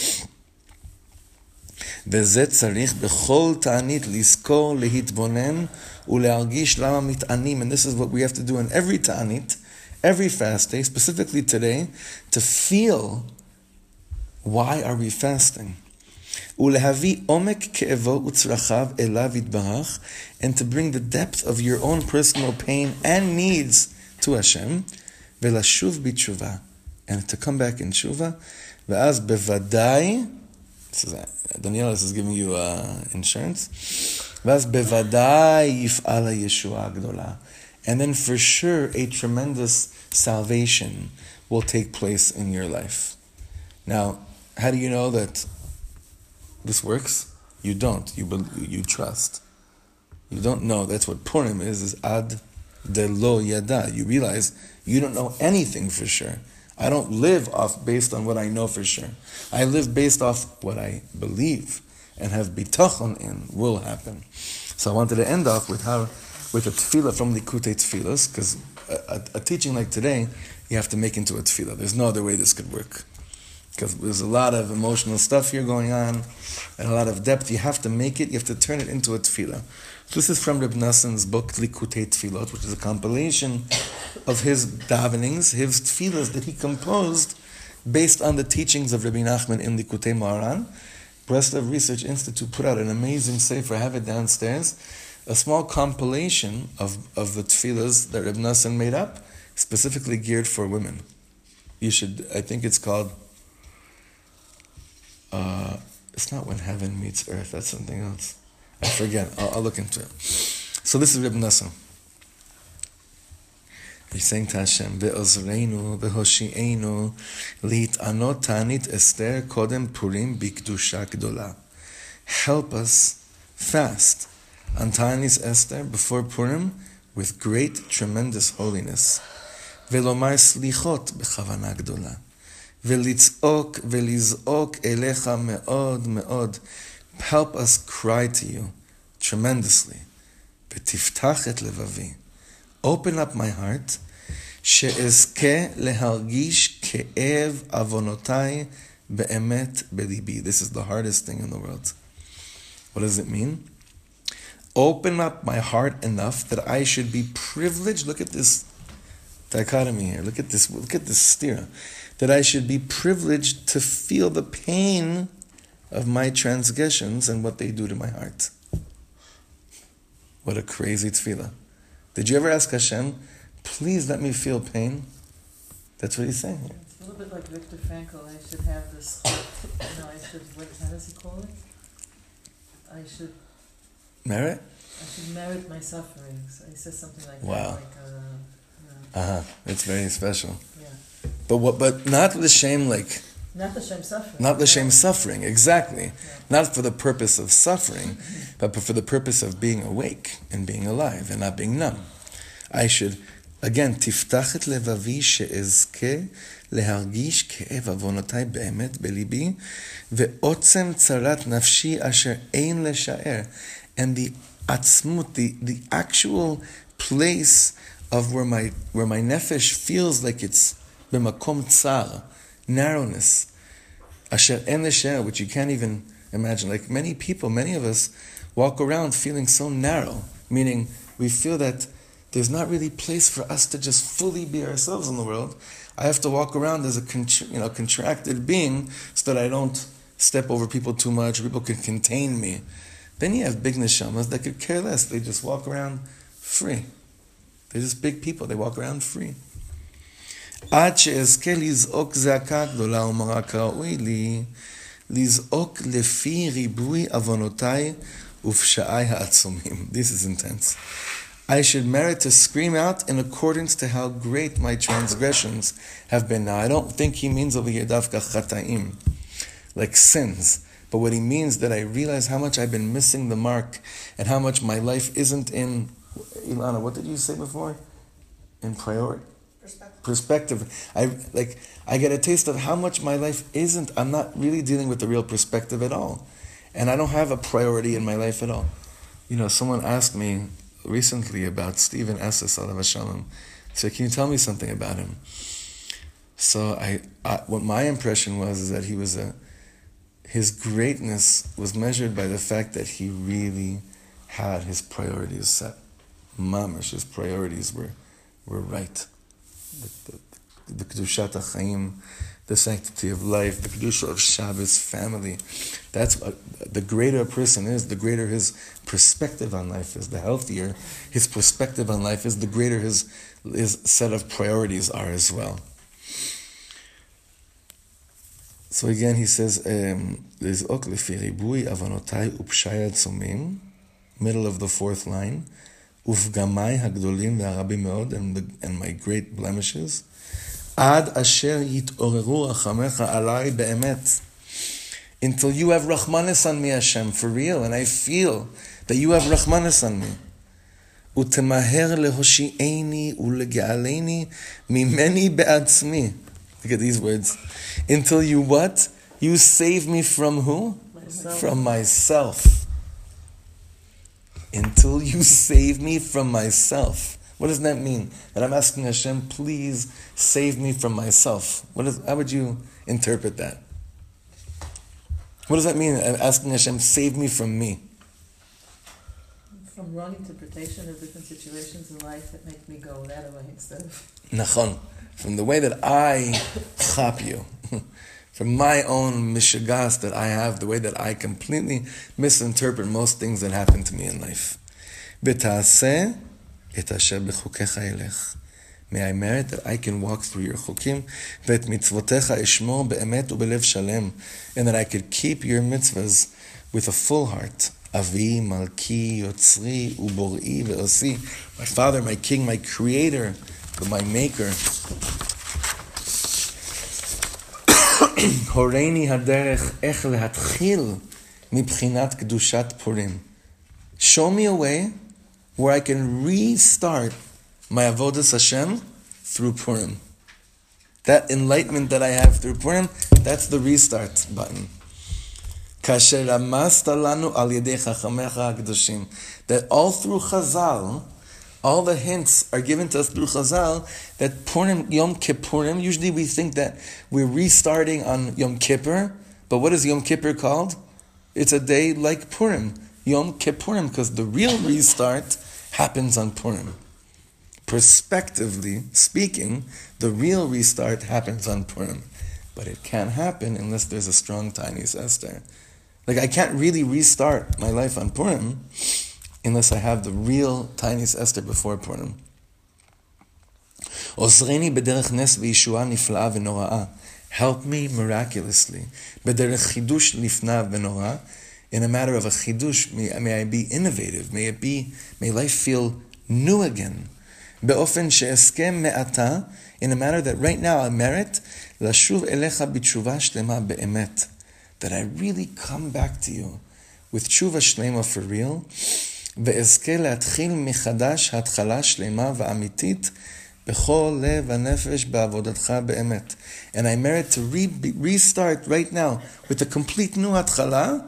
וזה צריך בכל תענית לזכור, להתבונן ולהרגיש למה מתענים. And this is what we have to do in every ta'anit, every fast day, specifically today, to feel why are we fasting. ולהביא עומק כאבו וצרכיו אליו יתברך, and to bring the depth of your own personal pain and needs to Hashem, ולשוב בתשובה, and to come back in tshuva, ואז בוודאי, Daniela, this is giving you insurance, ואז בוודאי יפעל הישועה הגדולה, and then for sure a tremendous salvation will take place in your life. Now, how do you know that this works? You don't. You trust. You don't know. That's what Purim is ad de lo yada. You realize you don't know anything for sure. I don't live based on what I know for sure. I live based off what I believe and have bitachon in will happen. So I wanted to end off with a tefillah from Likutei Tefillos, because a teaching like today, you have to make into a tefillah. There's no other way this could work. because there's a lot of emotional stuff here going on, and a lot of depth. You have to make it, you have to turn it into a tefillah. So this is from Reb Nassan's book, Likutei Tefillot, which is a compilation of his davenings, his tefillahs that he composed based on the teachings of Rabbi Nachman in Likutei Moharan. Breslov Research Institute put out an amazing sefer, I have it downstairs, a small compilation of the tefillahs that Reb Nassan made up, specifically geared for women. You should, I think it's called, it's not When Heaven Meets Earth, that's something else. I forget, I'll look into it. So this is Reb Nassan. He's saying to Hashem, Ve'ozreinu, ve'hoshi'enu, li'it'anot ta'anit Esther kodem Purim bikdusha gdola. Help us fast on Ta'anit Esther before Purim with great, tremendous holiness. Ve'lomar slichot b'chavana gdola. Ve'litz'ok ve'liz'ok elecha me'od me'od. Help us cry to you tremendously. Ve'tiftach et levavi. Open up my heart, she'ezke lehargish ke'ev avonotai be'emet belibi. This is the hardest thing in the world. What does it mean? Open up my heart enough that I should be privileged. Look at this dichotomy here. Look at this stira. That I should be privileged to feel the pain of my transgressions and what they do to my heart. What a crazy tefillah. Did you ever ask Hashem, please let me feel pain? That's what he's saying here. It's a little bit like Viktor Frankl. I should have this, I should, how does he call it? I should Merit? merit my sufferings. He says something like Wow. that. Like, It's very special. yeah. But not the shame, like, Not the shame suffering. not the shame suffering, exactly. Not for the purpose of suffering, but for the purpose of being awake and being alive and not being numb. I should, again, tiftach et levavi she'ezke lehargish ke'ev avonotai be'emet belibi ve'otzem tzarat nafshi asher ein lesha'er. And the atzmut, the actual place of where my nefesh feels like it's b'makom tzar, narrowness, asher en lesher, which you can't even imagine. Like many people, many of us walk around feeling so narrow, meaning we feel that there's not really place for us to just fully be ourselves in the world. I have to walk around as a contracted being so that I don't step over people too much, or people can contain me. Then you have big neshamas that could care less. They just walk around free. They're just big people. They walk around free. עד שאזכה לזעוק זעקה גדולה ומרה כראוי לי, לזעוק לפי ריבוי עוונותיי ופשעי העצומים. This is intense. I should merit to scream out in accordance to how great my transgressions have been. Now, I don't think he means over here dafka chataim, like sins. But what he means that I realize how much I've been missing the mark and how much my life isn't in, Ilana, what did you say before? In priority? Perspective. I get a taste of how much my life isn't. I'm not really dealing with the real perspective at all. And I don't have a priority in my life at all. Someone asked me recently about Stephen Esses, alav shalom. He said, can you tell me something about him? So what my impression was is that his greatness was measured by the fact that he really had his priorities set. Mamash, his priorities were right. The Kedushat HaChaim, the sanctity of life, the Kedusha of Shabbos, family. That's what the greater a person is, the greater his perspective on life is. The healthier his perspective on life is, the greater his set of priorities are as well. So again, he says, "Lizok lefi ribui avonotai upshai atzomim," middle of the fourth line, "Ufgamai hagdolim ve'arabim meod," and my great blemishes, "Ad asher yitoreru rachamecha alai be'emet," until you have rachmanis on me, Hashem, for real, and I feel that you have rachmanis on me. "Utemaher lehoshi'eni ulege'aleini mimeni be'atzmi." Look at these words. Until you what? You save me from who? Myself. From myself. Until you save me from myself. What does that mean? That I'm asking Hashem, please save me from myself. How would you interpret that? What does that mean? I'm asking Hashem, save me from me. From wrong interpretation of different situations in life that make me go that way instead of... Nachon. From the way that I chap you. From my own mishagas that I have, the way that I completely misinterpret most things that happen to me in life. B'ta'aseh et asher b'chukecha yelech. May I merit that I can walk through your chukim, v'et mitzvotecha ishmor be'emet u'belev shalem, and that I could keep your mitzvahs with a full heart. Avi, Malki, Yotzri, Ubor'i, Ve'osi. My Father, my King, my Creator, my Maker. Horeini haderech ech lehatchil mibchinat kedushat Purim. Show me a way where I can restart my avodas Hashem through Purim. That enlightenment that I have through Purim, that's the restart button. Kasher ramasta lanu al yedei chachamecha hakadoshim. That all through Chazal, all the hints are given to us through Chazal that Purim, Yom Kippurim, usually we think that we're restarting on Yom Kippur, but what is Yom Kippur called? It's a day like Purim, Yom Kippurim, because the real restart happens on Purim. Prospectively speaking, the real restart happens on Purim. But it can't happen unless there's a strong Taanis Esther. Like, I can't really restart my life on Purim unless I have the real Taanis Esther before Purim. Ozreni b'derech nes v'yishua nifla'a v'nora'a. Help me miraculously. B'derech chidush nifna v'nora'a. In a matter of a chidush, may I be innovative. May life feel new again. Be'ofen she'eskem me'ata. In a manner that right now I merit. Lashuv elecha b'tshuva shlema be'emet. That I really come back to you with tshuva shlema for real. Ve'ezke להתחיל מחדש התחלה שלמה ואמיתית בכל לב הנפש בעבודתך באמת. And I merit to restart right now with a complete new התחלה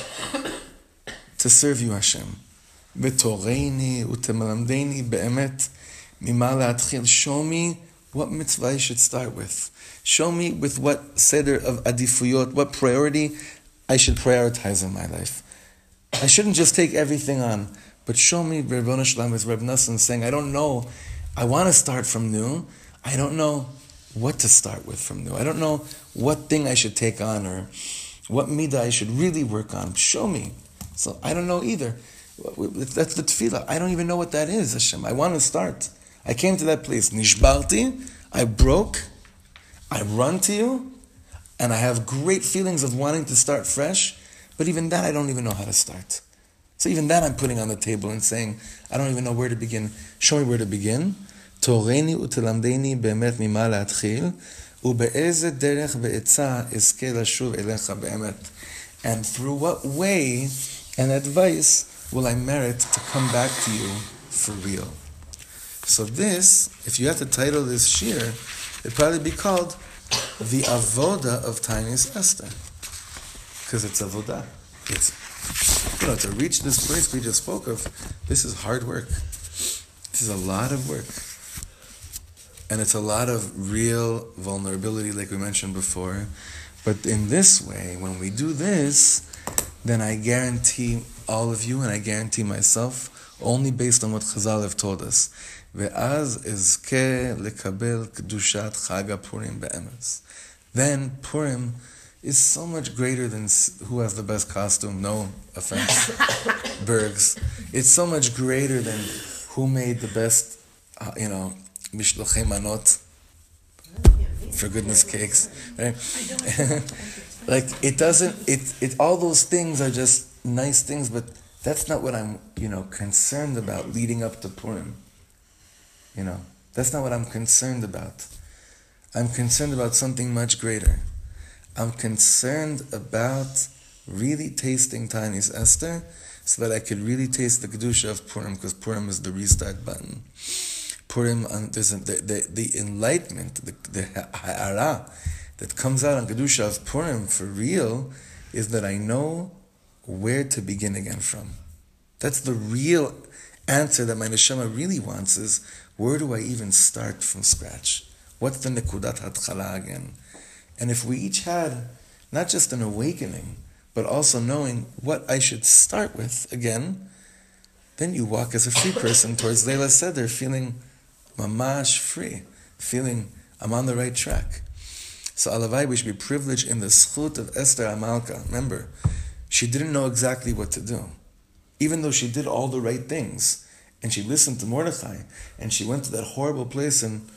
to serve you, Hashem. ותורני ותמלמדני באמת ממה להתחיל. Show me what mitzvah I should start with. Show me with what seder of adifuyot, what priority I should prioritize in my life. I shouldn't just take everything on, but show me, Rebbeinu Shalom, as Reb Nassan saying, I don't know, I want to start from new, I don't know what to start with from new. I don't know what thing I should take on or what midah I should really work on. Show me. So I don't know either. That's the tefillah. I don't even know what that is, Hashem. I want to start. I came to that place. Nishbarti, I broke, I run to you, and I have great feelings of wanting to start fresh, but even that I don't even know how to start. So even that I'm putting on the table and saying, I don't even know where to begin. Show me where to begin. Toreni utelamdeni be'emet mima להתחיל, ובאיזה דרך ועצה אזכה לשוב אליך באמת. And through what way and advice will I merit to come back to you for real? So this, if you had to title this shir, it'd probably be called The Avoda of Taanis Esther. Because it's avodah. It's, to reach this place we just spoke of, this is hard work. This is a lot of work. And it's a lot of real vulnerability, like we mentioned before. But in this way, when we do this, then I guarantee all of you, and I guarantee myself, only based on what Chazal have told us, ואז אזכה לקבל קדושת חג הפורים באמץ. Then Purim is so much greater than who has the best costume. No offense, Bergs. It's so much greater than who made the best, mishlochei manot, for goodness cakes. Right? Like it doesn't. It all those things are just nice things, but that's not what I'm concerned about leading up to Purim. That's not what I'm concerned about. I'm concerned about something much greater. I'm concerned about really tasting Taanis Esther so that I could really taste the Kedusha of Purim, because Purim is the restart button. Purim, there's the enlightenment, the ha'ara that comes out on Kedusha of Purim for real is that I know where to begin again from. That's the real answer that my neshama really wants is, where do I even start from scratch? What's the nekudat hatchala again? And if we each had not just an awakening, but also knowing what I should start with again. Then you walk as a free person towards Leila Seder, feeling mamash free, feeling I'm on the right track. So alavai, we should be privileged in the schut of Esther Amalka. Remember, she didn't know exactly what to do. Even though she did all the right things, and she listened to Mordechai, and she went to that horrible place, and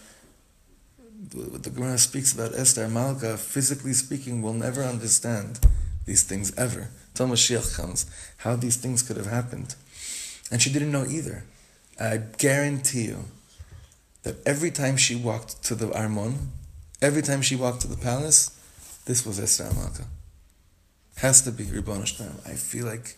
what the Gemara speaks about Esther Amalka, physically speaking, will never understand these things ever. Till Mashiach comes, how these things could have happened. And she didn't know either. I guarantee you that every time she walked to the Armon, every time she walked to the palace, this was Esther Amalka. Has to be Ribbon Hashem. I feel like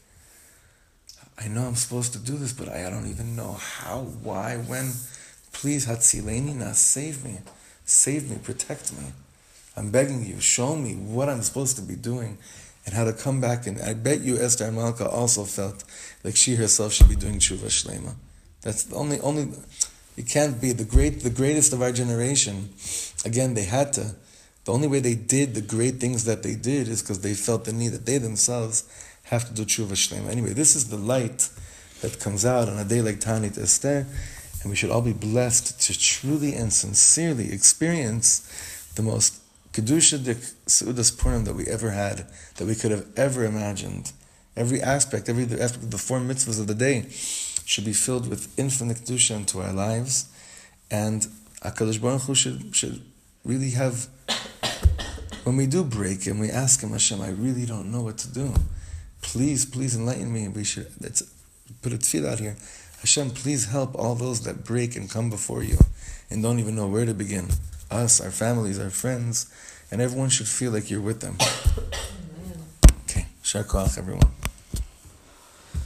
I know I'm supposed to do this, but I don't even know how, why, when. Please, Hatzileni na, save me. Save me, protect me. I'm begging you, show me what I'm supposed to be doing and how to come back. And I bet you Esther Amalka also felt like she herself should be doing tshuva shlema. That's the only. It can't be the greatest of our generation. Again, they had to. The only way they did the great things that they did is because they felt the need that they themselves have to do tshuva shlema. Anyway, this is the light that comes out on a day like Tanit Esther, and we should all be blessed to truly and sincerely experience the most kedushadik seudas purim that we ever had, that we could have ever imagined. Every aspect of the 4 mitzvahs of the day should be filled with infinite kedusha into our lives, and HaKadosh Baruch Hu should really have, when we do break and we ask Him, Hashem, I really don't know what to do. Please enlighten me. We should put a tefillah out here. Hashem, please help all those that break and come before you and don't even know where to begin. Us, our families, our friends, and everyone should feel like you're with them. Okay, shar koach, everyone.